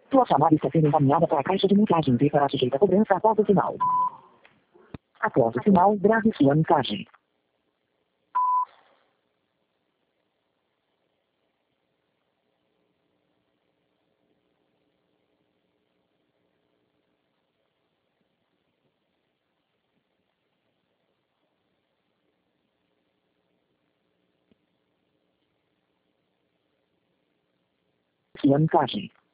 Sua chamada está sendo encaminhada para a caixa de mensagens e será sujeita a cobrança após o sinal. Após o sinal, grave sua mensagem. Sua mensagem.